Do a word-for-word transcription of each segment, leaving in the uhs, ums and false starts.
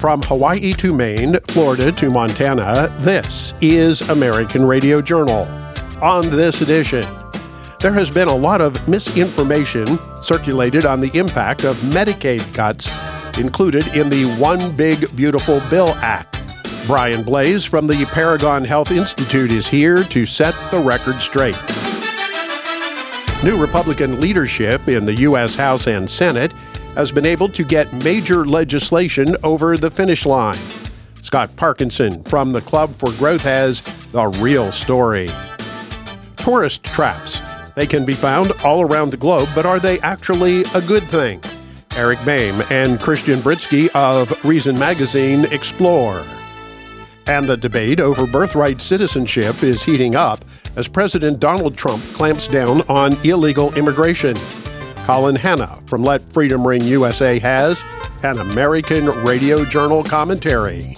From Hawaii to Maine, Florida to Montana, this is American Radio Journal. On this edition, there has been a lot of misinformation circulated on the impact of Medicaid cuts included in the One Big Beautiful Bill Act. Brian Blase from the Paragon Health Institute is here to set the record straight. New Republican leadership in the U S House and Senate has been able to get major legislation over the finish line. Scott Parkinson from the Club for Growth has the real story. Tourist traps. They can be found all around the globe, but are they actually a good thing? Eric Boehm and Christian Britsky of Reason Magazine explore. And the debate over birthright citizenship is heating up as President Donald Trump clamps down on illegal immigration. Colin Hanna from Let Freedom Ring U S A has an American Radio Journal commentary.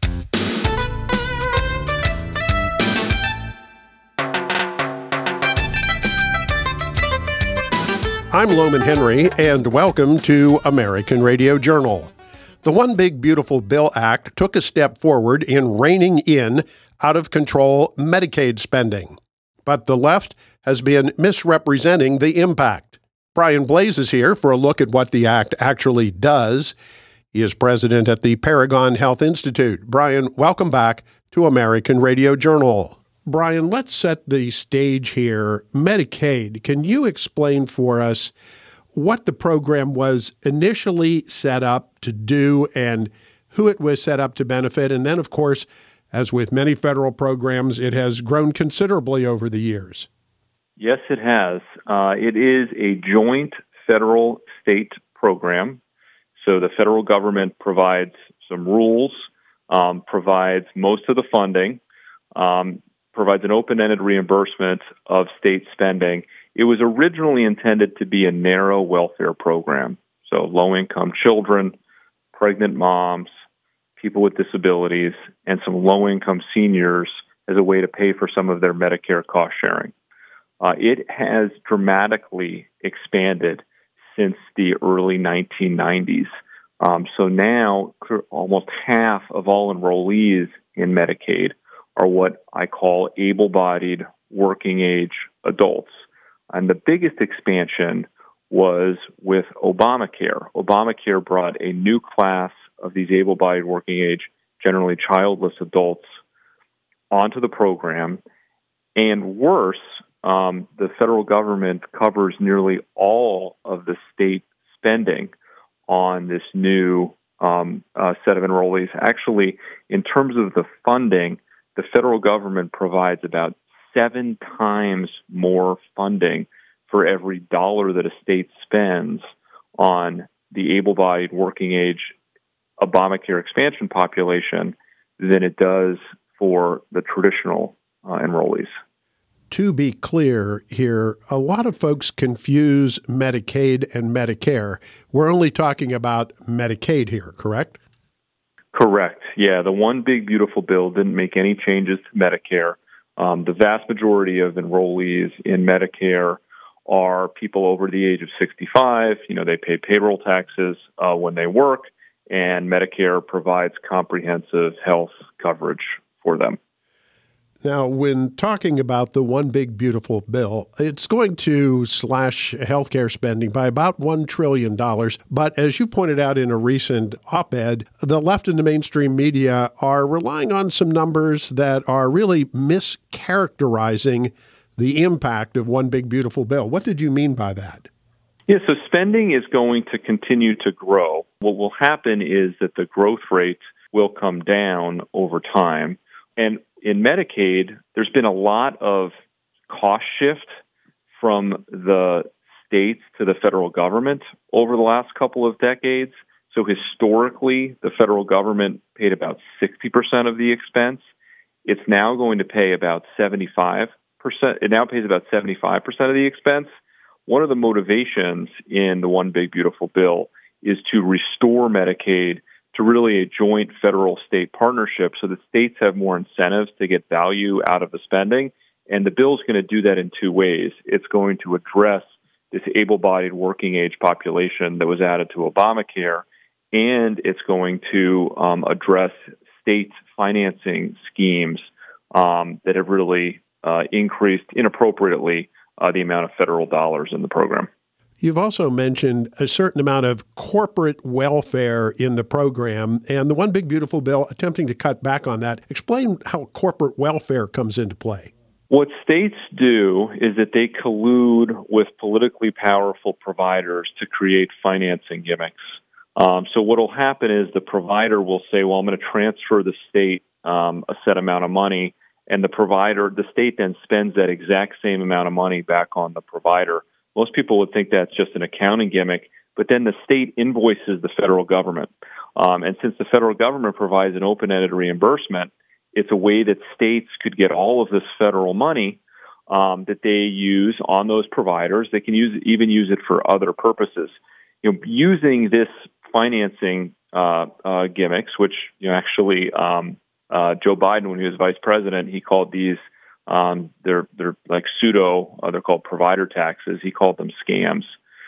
I'm Loman Henry, and welcome to American Radio Journal. The One Big Beautiful Bill Act took a step forward in reining in out-of-control Medicaid spending. But the left has been misrepresenting the impact. Brian Blase is here for a look at what the act actually does. He is president at the Paragon Health Institute. Brian, welcome back to American Radio Journal. Brian, let's set the stage here. Medicaid, can you explain for us what the program was initially set up to do and who it was set up to benefit? And then, of course, as with many federal programs, it has grown considerably over the years. Yes, it has. Uh, it is a joint federal-state program. So the federal government provides some rules, um, provides most of the funding, um, provides an open-ended reimbursement of state spending. It was originally intended to be a narrow welfare program. So low-income children, pregnant moms, people with disabilities, and some low-income seniors as a way to pay for some of their Medicare cost sharing. Uh, it has dramatically expanded since the early nineteen nineties. Um, so now almost half of all enrollees in Medicaid are what I call able-bodied working-age adults. And the biggest expansion was with Obamacare. Obamacare brought a new class of these able-bodied working-age, generally childless adults onto the program. And worse, um, the federal government covers nearly all of the state spending on this new um, uh, set of enrollees. Actually, in terms of the funding, the federal government provides about seven times more funding for every dollar that a state spends on the able-bodied working-age Obamacare expansion population than it does for the traditional uh, enrollees. To be clear here, a lot of folks confuse Medicaid and Medicare. We're only talking about Medicaid here, correct? Correct. Yeah, the One Big Beautiful Bill didn't make any changes to Medicare. Um, the vast majority of enrollees in Medicare are people over the age of sixty-five. You know, they pay payroll taxes uh, when they work, and Medicare provides comprehensive health coverage for them. Now, when talking about the One Big Beautiful Bill, it's going to slash healthcare spending by about one trillion dollars. But as you pointed out in a recent op-ed, the left and the mainstream media are relying on some numbers that are really mischaracterizing the impact of One Big Beautiful Bill. What did you mean by that? Yeah, so spending is going to continue to grow. What will happen is that the growth rate will come down over time. And in Medicaid, there's been a lot of cost shift from the states to the federal government over the last couple of decades. So historically, the federal government paid about sixty percent of the expense. It's now going to pay about seventy-five percent. It now pays about seventy-five percent of the expense. One of the motivations in the One Big Beautiful Bill is to restore Medicaid to really a joint federal-state partnership so that states have more incentives to get value out of the spending. And the bill is going to do that in two ways. It's going to address this able-bodied working-age population that was added to Obamacare, and it's going to um, address state financing schemes um, that have really uh, increased inappropriately uh, the amount of federal dollars in the program. You've also mentioned a certain amount of corporate welfare in the program, and the One Big Beautiful Bill attempting to cut back on that. Explain how corporate welfare comes into play. What states do is that they collude with politically powerful providers to create financing gimmicks. Um, so what will happen is the provider will say, well, I'm going to transfer the state um, a set amount of money, and the provider, the state then spends that exact same amount of money back on the provider. Most people would think that's just an accounting gimmick, but then the state invoices the federal government. Um, and since the federal government provides an open-ended reimbursement, it's a way that states could get all of this federal money um, that they use on those providers. They can use even use it for other purposes. You know, using this financing uh, uh, gimmicks, which you know actually um, uh, Joe Biden, when he was vice president, he called these um, they're they're like pseudo. Uh, they're called provider taxes. He called them scams.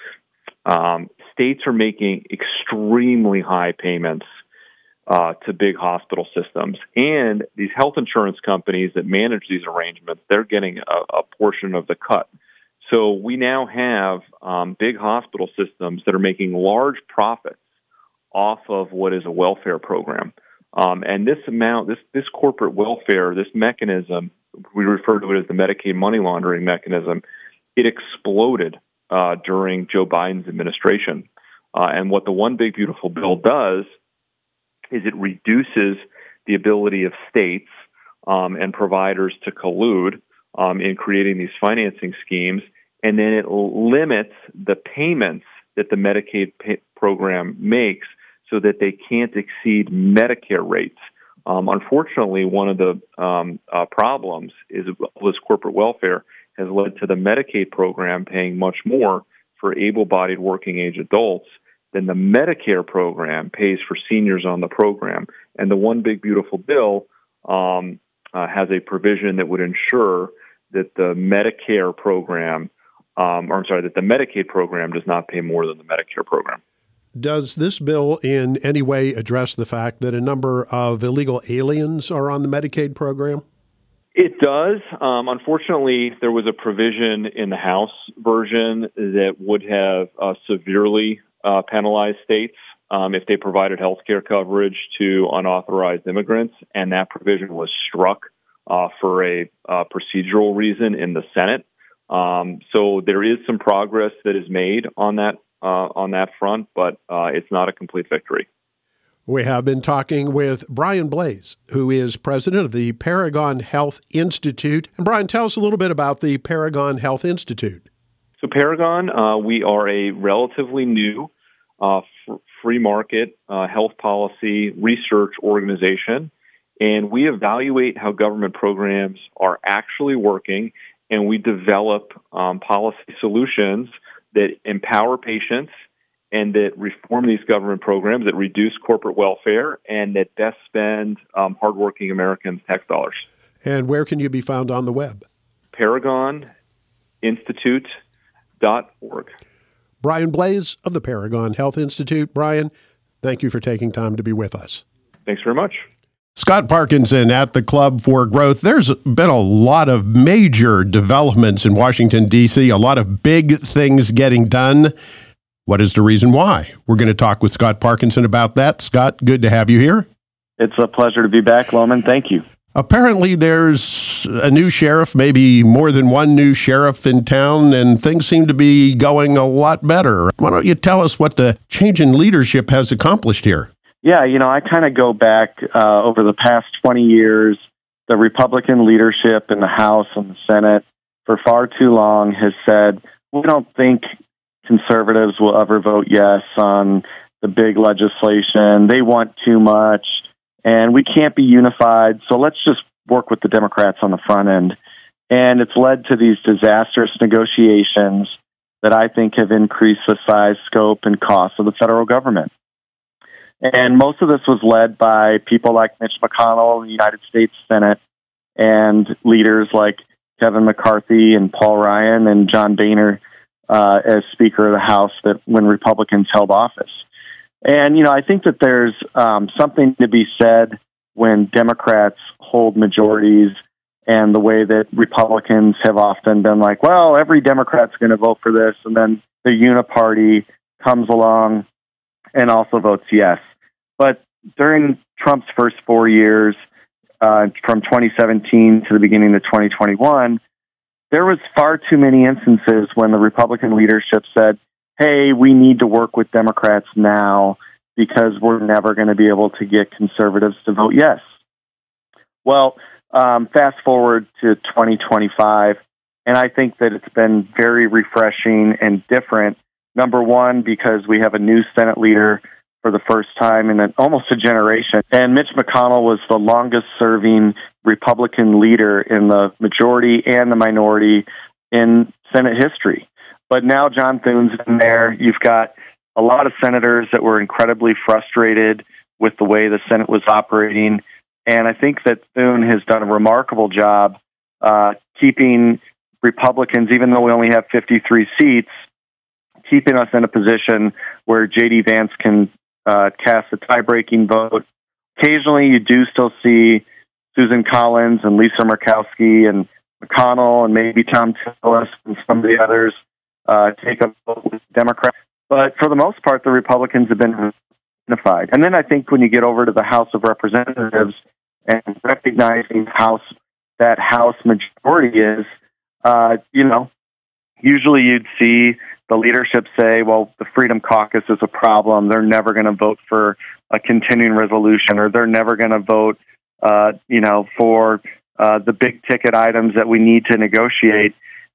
Um, states are making extremely high payments Uh, to big hospital systems. And these health insurance companies that manage these arrangements, they're getting a, a portion of the cut. So we now have um, big hospital systems that are making large profits off of what is a welfare program. Um, and this amount, this, this corporate welfare, this mechanism, we refer to it as the Medicaid money laundering mechanism, it exploded uh, during Joe Biden's administration. Uh, and what the One Big Beautiful Bill does is it reduces the ability of states um, and providers to collude um, in creating these financing schemes, and then it limits the payments that the Medicaid pay- program makes so that they can't exceed Medicare rates. Um, unfortunately, one of the um, uh, problems is this corporate welfare has led to the Medicaid program paying much more for able-bodied working-age adults then the Medicare program pays for seniors on the program. And the One Big Beautiful Bill um, uh, has a provision that would ensure that the Medicare program, um, or I'm sorry, that the Medicaid program does not pay more than the Medicare program. Does this bill in any way address the fact that a number of illegal aliens are on the Medicaid program? It does. Um, unfortunately, there was a provision in the House version that would have uh, severely Uh, penalize states um, if they provided health care coverage to unauthorized immigrants, and that provision was struck uh, for a uh, procedural reason in the Senate. Um, so there is some progress that is made on that uh, on that front, but uh, it's not a complete victory. We have been talking with Brian Blais, who is president of the Paragon Health Institute. And Brian, tell us a little bit about the Paragon Health Institute. So Paragon, uh, we are a relatively new uh, f- free market uh, health policy research organization, and we evaluate how government programs are actually working, and we develop um, policy solutions that empower patients and that reform these government programs, that reduce corporate welfare, and that best spend um, hardworking Americans' tax dollars. And where can you be found on the web? Paragon Institute. Dot org. Brian Blais of the Paragon Health Institute. Brian, thank you for taking time to be with us. Thanks very much. Scott Parkinson at the Club for Growth. There's been a lot of major developments in Washington, D C, a lot of big things getting done. What is the reason why? We're going to talk with Scott Parkinson about that. Scott, good to have you here. It's a pleasure to be back, Loman. Thank you. Apparently there's a new sheriff, maybe more than one new sheriff in town, and things seem to be going a lot better. Why don't you tell us what the change in leadership has accomplished here? Yeah, you know, I kind of go back uh, over the past twenty years. The Republican leadership in the House and the Senate for far too long has said, we don't think conservatives will ever vote yes on the big legislation. They want too much. And we can't be unified, so let's just work with the Democrats on the front end. And it's led to these disastrous negotiations that I think have increased the size, scope, and cost of the federal government. And most of this was led by people like Mitch McConnell in the United States Senate and leaders like Kevin McCarthy and Paul Ryan and John Boehner uh, as Speaker of the House that when Republicans held office. And, you know, I think that there's um, something to be said when Democrats hold majorities and the way that Republicans have often been like, well, every Democrat's going to vote for this. And then the uniparty comes along and also votes yes. But during Trump's first four years, uh, from twenty seventeen to the beginning of twenty twenty-one, there was far too many instances when the Republican leadership said, hey, we need to work with Democrats now because we're never going to be able to get conservatives to vote yes. Well, um, fast forward to twenty twenty-five, and I think that it's been very refreshing and different. Number one, because we have a new Senate leader for the first time in an, almost a generation. And Mitch McConnell was the longest-serving Republican leader in the majority and the minority in Senate history. But now John Thune's in there. You've got a lot of senators that were incredibly frustrated with the way the Senate was operating. And I think that Thune has done a remarkable job uh, keeping Republicans, even though we only have fifty-three seats, keeping us in a position where J D Vance can uh, cast a tie-breaking vote. Occasionally, you do still see Susan Collins and Lisa Murkowski and McConnell and maybe Tom Tillis and some of the others uh, take a vote with Democrats. But for the most part, the Republicans have been unified. And then I think when you get over to the House of Representatives and recognizing House that House majority is, uh, you know, usually you'd see the leadership say, well, the Freedom Caucus is a problem. They're never going to vote for a continuing resolution, or they're never going to vote, uh, you know, for uh, the big ticket items that we need to negotiate.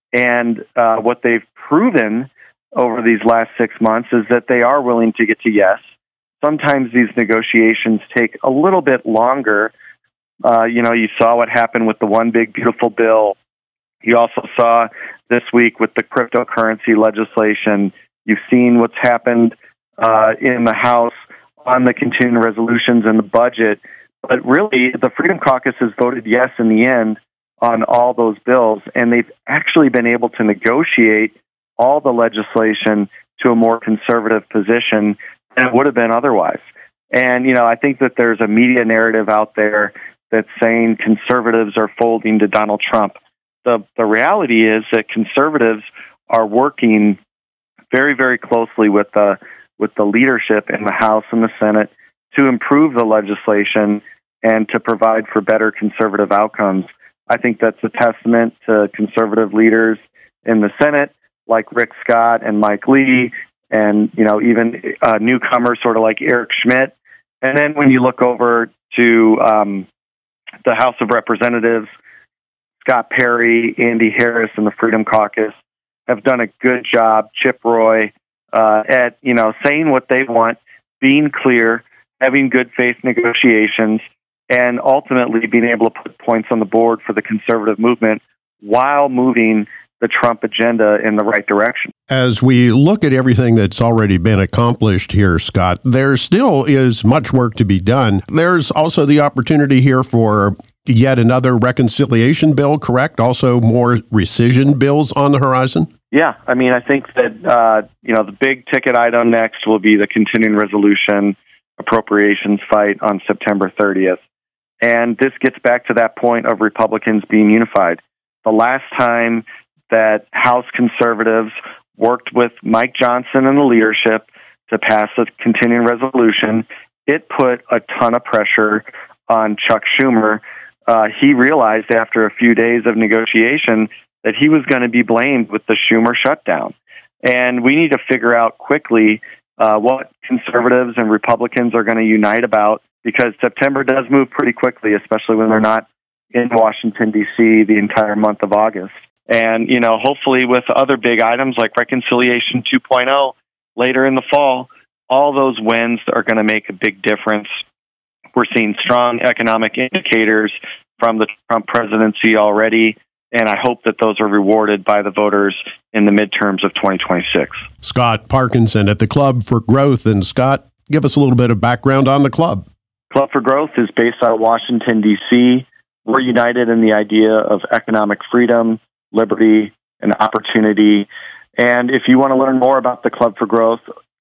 And uh, what they've proven over these last six months is that they are willing to get to yes. Sometimes these negotiations take a little bit longer. Uh, you know, you saw what happened with the One Big Beautiful Bill. You also saw this week with the cryptocurrency legislation. You've seen what's happened uh, in the House on the continuing resolutions and the budget. But really, the Freedom Caucus has voted yes in the end on all those bills, and they've actually been able to negotiate all the legislation to a more conservative position than it would have been otherwise. And, you know, I think that there's a media narrative out there that's saying conservatives are folding to Donald Trump. The, the reality is that conservatives are working very, very closely with the with the leadership in the House and the Senate to improve the legislation and to provide for better conservative outcomes. I think that's a testament to conservative leaders in the Senate, like Rick Scott and Mike Lee, and, you know, even uh, newcomers sort of like Eric Schmidt. And then when you look over to um, the House of Representatives, Scott Perry, Andy Harris, and the Freedom Caucus have done a good job, Chip Roy, uh, at, you know, saying what they want, being clear, having good faith negotiations, and ultimately being able to put points on the board for the conservative movement while moving the Trump agenda in the right direction. As we look at everything that's already been accomplished here, Scott, there still is much work to be done. There's also the opportunity here for yet another reconciliation bill, correct? Also more rescission bills on the horizon? Yeah, I mean, I think that, uh, you know, the big ticket item next will be the continuing resolution appropriations fight on September thirtieth. And this gets back to that point of Republicans being unified. The last time that House conservatives worked with Mike Johnson and the leadership to pass a continuing resolution, it put a ton of pressure on Chuck Schumer. Uh, he realized after a few days of negotiation that he was going to be blamed with the Schumer shutdown. And we need to figure out quickly uh, what conservatives and Republicans are going to unite about, because September does move pretty quickly, especially when they're not in Washington, D C the entire month of August. And, you know, hopefully with other big items like Reconciliation two point oh later in the fall, all those wins are going to make a big difference. We're seeing strong economic indicators from the Trump presidency already, and I hope that those are rewarded by the voters in the midterms of twenty twenty-six. Scott Parkinson at the Club for Growth. And Scott, give us a little bit of background on the club. Club for Growth is based out of Washington, D C We're united in the idea of economic freedom, liberty, and opportunity. And if you want to learn more about the Club for Growth,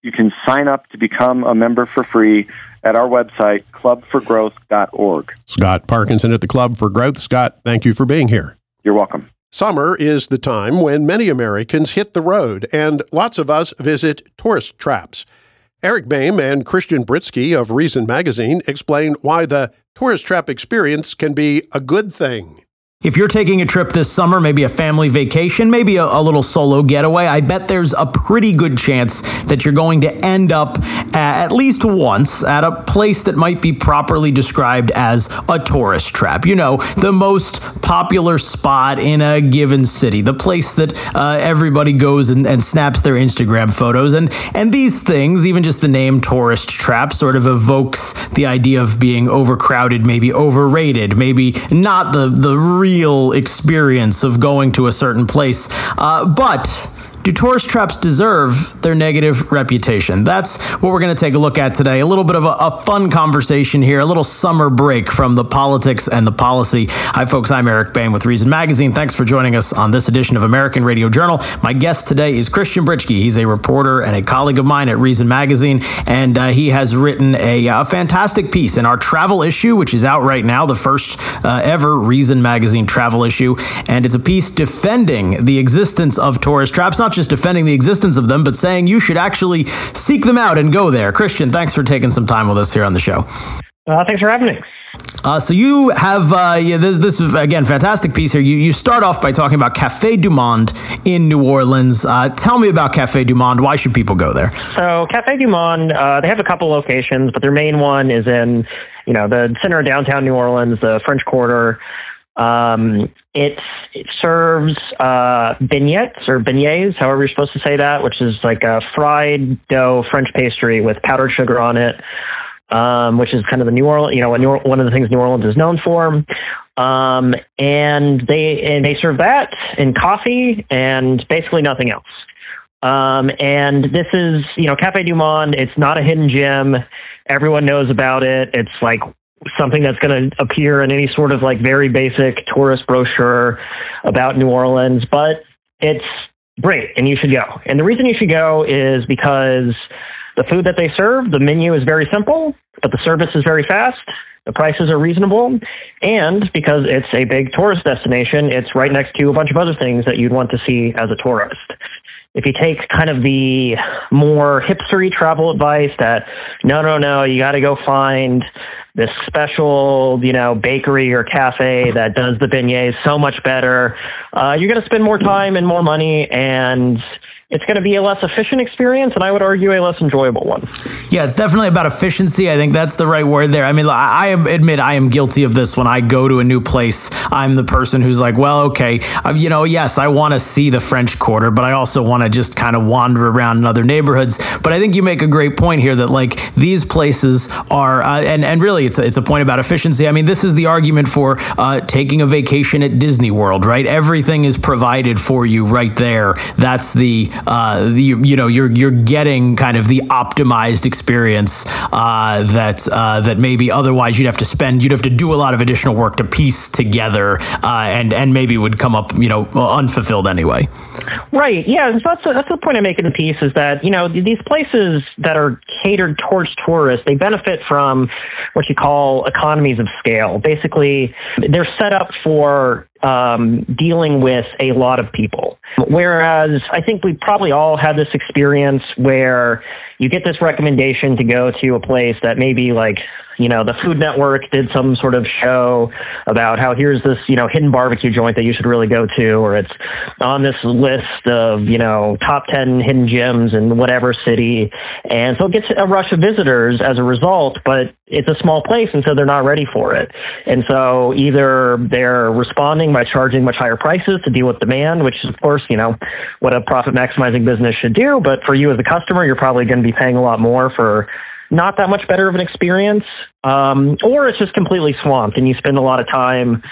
You can sign up to become a member for free at our website, club for growth dot org. Scott Parkinson at the Club for Growth. Scott, thank you for being here. You're welcome. Summer is the time when many Americans hit the road, and lots of us visit tourist traps. Eric Boehm and Christian Britsky of Reason Magazine explain why the tourist trap experience can be a good thing. If you're taking a trip this summer, maybe a family vacation, maybe a, a little solo getaway, I bet there's a pretty good chance that you're going to end up at, at least once at a place that might be properly described as a tourist trap. You know, the most popular spot in a given city, the place that uh, everybody goes and, and snaps their Instagram photos. And, and these things, even just the name tourist trap, sort of evokes the idea of being overcrowded, maybe overrated, maybe not the, the real real experience of going to a certain place. Uh, but do tourist traps deserve their negative reputation? That's what we're going to take a look at today. A little bit of a, a fun conversation here, a little summer break from the politics and the policy. Hi, folks. I'm Eric Boehm with Reason Magazine. Thanks for joining us on this edition of American Radio Journal. My guest today is Christian Britsky. He's a reporter and a colleague of mine at Reason Magazine, and uh, he has written a, a fantastic piece in our travel issue, which is out right now, the first uh, ever Reason Magazine travel issue. And it's a piece defending the existence of tourist traps, not just defending the existence of them, but saying you should actually seek them out and go there. Christian, thanks for taking some time with us here on the show. Uh, thanks for having me. Uh, so you have, uh, yeah, this, this is, again, fantastic piece here. You, you start off by talking about Café du Monde in New Orleans. Uh, tell me about Café du Monde. Why should people go there? So Café du Monde, uh, they have a couple locations, but their main one is in, you know, the center of downtown New Orleans, the French Quarter. Um, it, it serves uh, beignets or beignets, however you're supposed to say that, which is like a fried dough French pastry with powdered sugar on it, um, which is kind of the New Orleans, you know, New, one of the things New Orleans is known for. Um, and they and they serve that and coffee and basically nothing else. Um, and this is, you know, Café du Monde. It's not a hidden gem. Everyone knows about it. It's like something that's going to appear in any sort of like very basic tourist brochure about New Orleans, but it's great and you should go. And the reason you should go is because the food that they serve, the menu is very simple, but the service is very fast. The prices are reasonable, and because it's a big tourist destination, it's right next to a bunch of other things that you'd want to see as a tourist. If you take kind of the more hipstery travel advice that, no, no, no, you got to go find this special, you know, bakery or cafe that does the beignets so much better, uh, you're going to spend more time and more money, and it's going to be a less efficient experience, and I would argue a less enjoyable one. Yeah, it's definitely about efficiency. I think that's the right word there. I mean, I admit I am guilty of this when I go to a new place. I'm the person who's like, well, okay, uh, you know, yes, I want to see the French Quarter, but I also want to just kind of wander around in other neighborhoods. But I think you make a great point here that like these places are, uh, and, and really it's a, it's a point about efficiency. I mean, this is the argument for uh, taking a vacation at Disney World, right? Everything is provided for you right there. That's the, uh, the you know, you're you're getting kind of the optimized experience uh, that uh, that maybe otherwise you'd have to spend, you'd have to do a lot of additional work to piece together, uh, and and maybe would come up, you know, unfulfilled anyway. Right. Yeah. So that's a, that's the point I make in the piece is that, you know, these places that are catered towards tourists, they benefit from what you call economies of scale. Basically, they're set up for um, dealing with a lot of people. Whereas I think we probably all had this experience where you get this recommendation to go to a place that maybe like, you know, the Food Network did some sort of show about how here's this, you know, hidden barbecue joint that you should really go to, or it's on this list of, you know, top ten hidden gems in whatever city. And so it gets a rush of visitors as a result, but it's a small place, and so they're not ready for it. And so either they're responding by charging much higher prices to deal with demand, which is, of course, you know, what a profit-maximizing business should do. But for you as a customer, you're probably going to be paying a lot more for not that much better of an experience, um, or it's just completely swamped and you spend a lot of time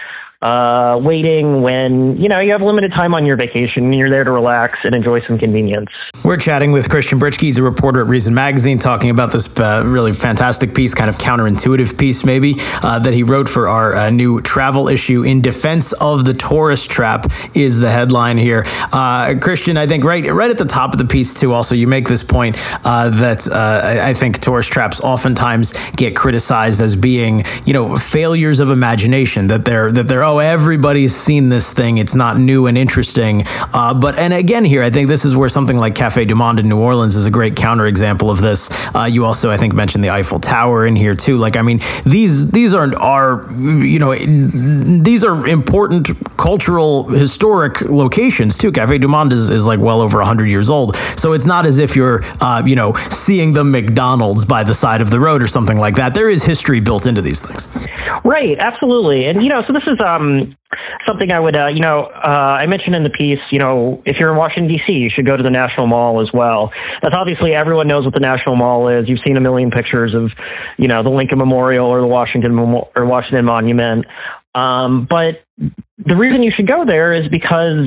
uh, waiting when, you know, you have limited time on your vacation and you're there to relax and enjoy some convenience. We're chatting with Christian Britschke. He's a reporter at Reason Magazine, talking about this uh, really fantastic piece, kind of counterintuitive piece maybe, uh, that he wrote for our uh, new travel issue. In Defense of the Tourist Trap is the headline here. Uh, Christian, I think right right at the top of the piece too, also you make this point uh, that uh, I, I think tourist traps oftentimes get criticized as being, you know, failures of imagination, that they're, that they're, oh, everybody's seen this thing, it's not new and interesting. Uh, but, and again here, I think this is where something like Café du Monde in New Orleans is a great counterexample of this. Uh, you also, I think, mentioned the Eiffel Tower in here too. Like, I mean, these, these aren't, are, you know, these are important cultural, historic locations too. Café du Monde is, is like well over one hundred years old. So it's not as if you're, uh, you know, seeing the McDonald's by the side of the road or something like that. There is history built into these things. Right, absolutely. And, you know, so this is um, something I would, uh, you know, uh, I mentioned in the piece, you know, if you're in Washington, D C, you should go to the National Mall as well. That's obviously, everyone knows what the National Mall is. You've seen a million pictures of, you know, the Lincoln Memorial or the Washington Memo- or Washington Monument. Um, but the reason you should go there is because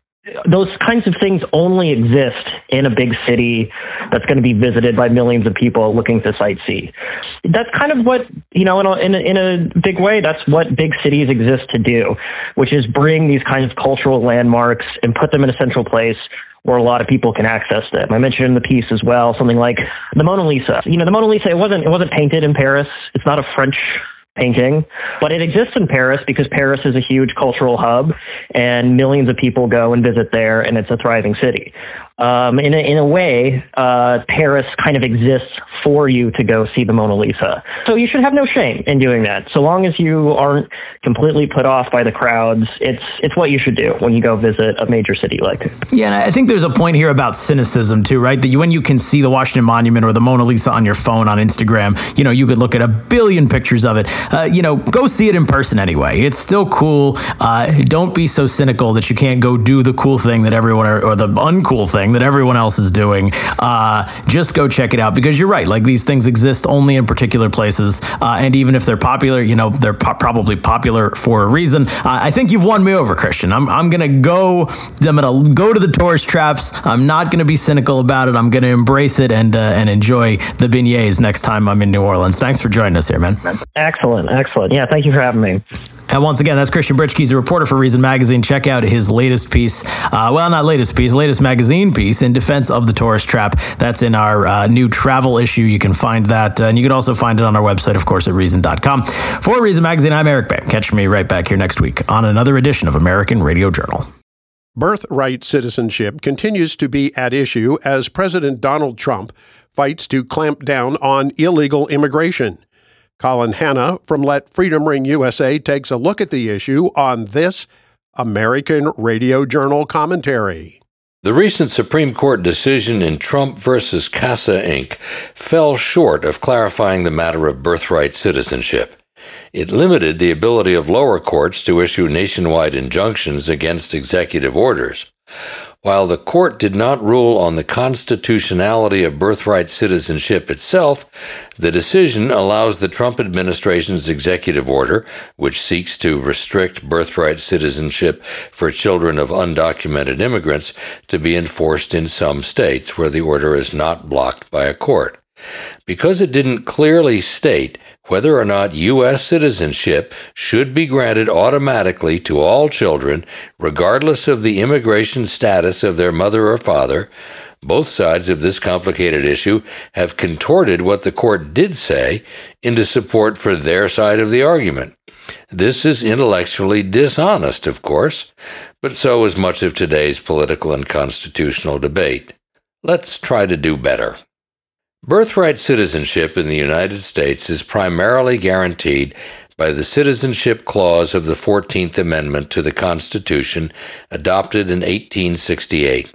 those kinds of things only exist in a big city that's going to be visited by millions of people looking to sightsee. That's kind of what, you know, in a, in a, in a big way, that's what big cities exist to do, which is bring these kinds of cultural landmarks and put them in a central place where a lot of people can access them. I mentioned in the piece as well, something like the Mona Lisa. You know, the Mona Lisa, it wasn't, it wasn't painted in Paris. It's not a French painting, but it exists in Paris because Paris is a huge cultural hub and millions of people go and visit there, and it's a thriving city. Um, in, a, in a way, uh, Paris kind of exists for you to go see the Mona Lisa. So you should have no shame in doing that. So long as you aren't completely put off by the crowds, it's it's what you should do when you go visit a major city like it. Yeah, and I think there's a point here about cynicism too, right? That you, when you can see the Washington Monument or the Mona Lisa on your phone on Instagram, you know, you could look at a billion pictures of it. Uh, you know, go see it in person anyway. It's still cool. Uh, don't be so cynical that you can't go do the cool thing that everyone, or, or the uncool thing that everyone else is doing. Uh, just go check it out, because you're right. Like, these things exist only in particular places. Uh, and even if they're popular, you know, they're po- probably popular for a reason. Uh, I think you've won me over, Christian. I'm, I'm going to go, I'm going to go to the tourist traps. I'm not going to be cynical about it. I'm going to embrace it and, uh, and enjoy the beignets next time I'm in New Orleans. Thanks for joining us here, man. Excellent. Excellent. Yeah. Thank you for having me. And once again, that's Christian Britschke. He's a reporter for Reason Magazine. Check out his latest piece. Uh, well, not latest piece, latest magazine piece, In Defense of the Tourist Trap. That's in our uh, new travel issue. You can find that. Uh, and you can also find it on our website, of course, at reason dot com. For Reason Magazine, I'm Eric Bay. Catch me right back here next week on another edition of American Radio Journal. Birthright citizenship continues to be at issue as President Donald Trump fights to clamp down on illegal immigration. Colin Hanna from Let Freedom Ring U S A takes a look at the issue on this American Radio Journal commentary. The recent Supreme Court decision in Trump versus Casa Incorporated fell short of clarifying the matter of birthright citizenship. It limited the ability of lower courts to issue nationwide injunctions against executive orders. While the court did not rule on the constitutionality of birthright citizenship itself, the decision allows the Trump administration's executive order, which seeks to restrict birthright citizenship for children of undocumented immigrants, to be enforced in some states where the order is not blocked by a court. Because it didn't clearly state whether or not U S citizenship should be granted automatically to all children, regardless of the immigration status of their mother or father, both sides of this complicated issue have contorted what the court did say into support for their side of the argument. This is intellectually dishonest, of course, but so is much of today's political and constitutional debate. Let's try to do better. Birthright citizenship in the United States is primarily guaranteed by the Citizenship Clause of the fourteenth Amendment to the Constitution, adopted in eighteen sixty-eight.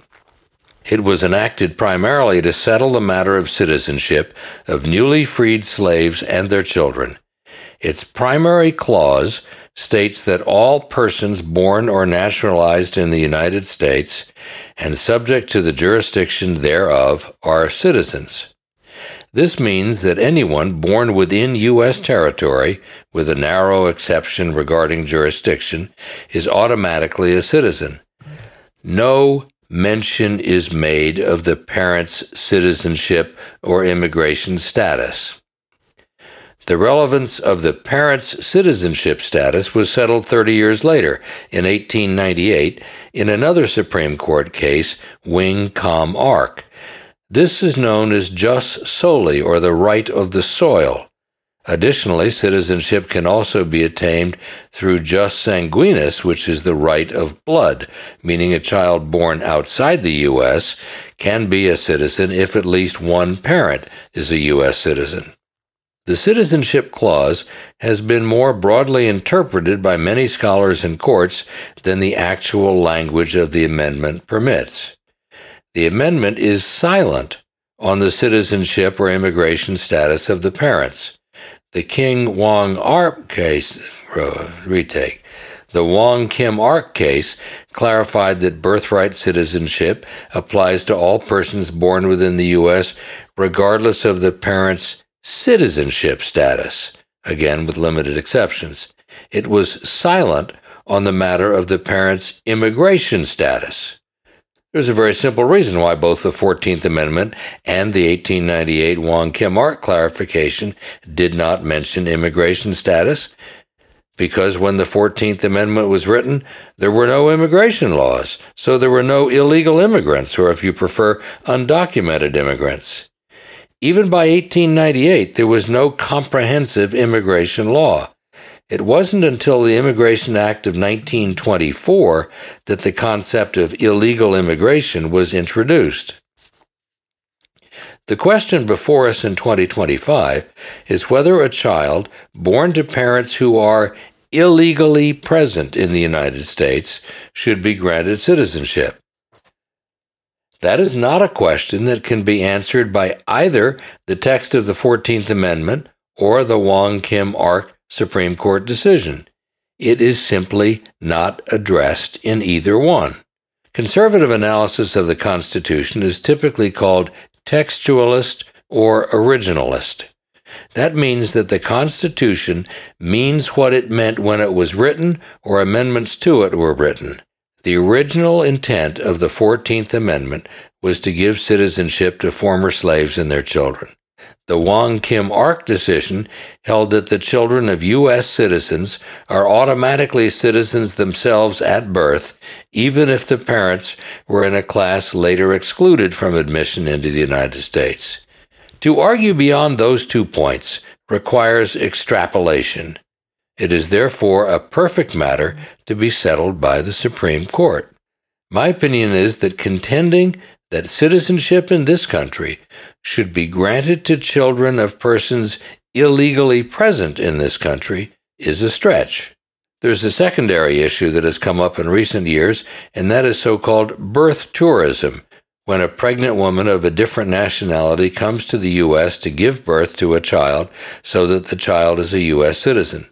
It was enacted primarily to settle the matter of citizenship of newly freed slaves and their children. Its primary clause states that all persons born or naturalized in the United States and subject to the jurisdiction thereof are citizens. This means that anyone born within U S territory, with a narrow exception regarding jurisdiction, is automatically a citizen. No mention is made of the parent's citizenship or immigration status. The relevance of the parent's citizenship status was settled thirty years later, in eighteen ninety-eight, in another Supreme Court case, Wing Com Ark. This is known as jus soli, or the right of the soil. Additionally, citizenship can also be attained through jus sanguinis, which is the right of blood, meaning a child born outside the U S can be a citizen if at least one parent is a U S citizen. The citizenship clause has been more broadly interpreted by many scholars and courts than the actual language of the amendment permits. The amendment is silent on the citizenship or immigration status of the parents. The King Wong Ark case, uh, retake, the Wong Kim Ark case clarified that birthright citizenship applies to all persons born within the U S regardless of the parents' citizenship status, again with limited exceptions. It was silent on the matter of the parents' immigration status. There's a very simple reason why both the fourteenth Amendment and the eighteen ninety-eight Wong Kim Ark clarification did not mention immigration status, because when the fourteenth Amendment was written, there were no immigration laws, so there were no illegal immigrants, or if you prefer, undocumented immigrants. Even by eighteen ninety-eight, there was no comprehensive immigration law. It wasn't until the Immigration Act of nineteen twenty-four that the concept of illegal immigration was introduced. The question before us in twenty twenty-five is whether a child born to parents who are illegally present in the United States should be granted citizenship. That is not a question that can be answered by either the text of the fourteenth Amendment or the Wong Kim Ark Supreme Court decision. It is simply not addressed in either one. Conservative analysis of the Constitution is typically called textualist or originalist. That means that the Constitution means what it meant when it was written or amendments to it were written. The original intent of the fourteenth Amendment was to give citizenship to former slaves and their children. The Wong Kim Ark decision held that the children of U S citizens are automatically citizens themselves at birth, even if the parents were in a class later excluded from admission into the United States. To argue beyond those two points requires extrapolation. It is therefore a perfect matter to be settled by the Supreme Court. My opinion is that contending that citizenship in this country should be granted to children of persons illegally present in this country is a stretch. There's a secondary issue that has come up in recent years, and that is so-called birth tourism, when a pregnant woman of a different nationality comes to the U S to give birth to a child so that the child is a U S citizen.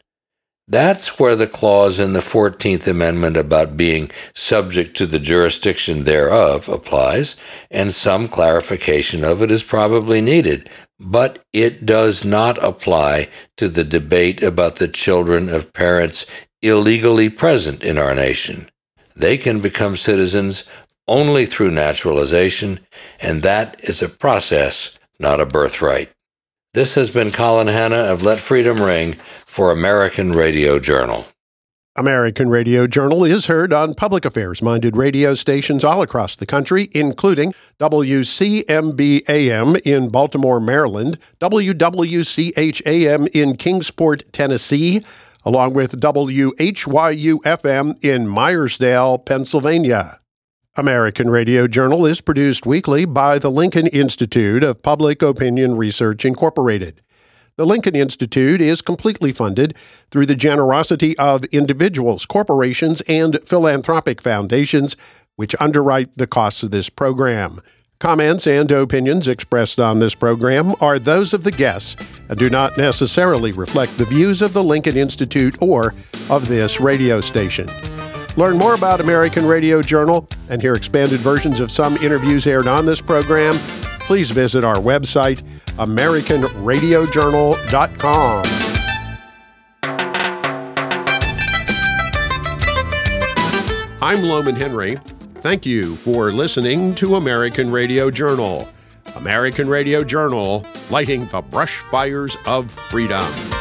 That's where the clause in the fourteenth Amendment about being subject to the jurisdiction thereof applies, and some clarification of it is probably needed, but it does not apply to the debate about the children of parents illegally present in our nation. They can become citizens only through naturalization, and that is a process, not a birthright. This has been Colin Hanna of Let Freedom Ring for American Radio Journal. American Radio Journal is heard on public affairs-minded radio stations all across the country, including W C M B A M in Baltimore, Maryland, W W C H A M in Kingsport, Tennessee, along with W H Y U F M in Myersdale, Pennsylvania. American Radio Journal is produced weekly by the Lincoln Institute of Public Opinion Research, Incorporated. The Lincoln Institute is completely funded through the generosity of individuals, corporations, and philanthropic foundations, which underwrite the costs of this program. Comments and opinions expressed on this program are those of the guests and do not necessarily reflect the views of the Lincoln Institute or of this radio station. Learn more about American Radio Journal and hear expanded versions of some interviews aired on this program. Please visit our website, American Radio Journal dot com. I'm Loman Henry. Thank you for listening to American Radio Journal. American Radio Journal, lighting the brush fires of freedom.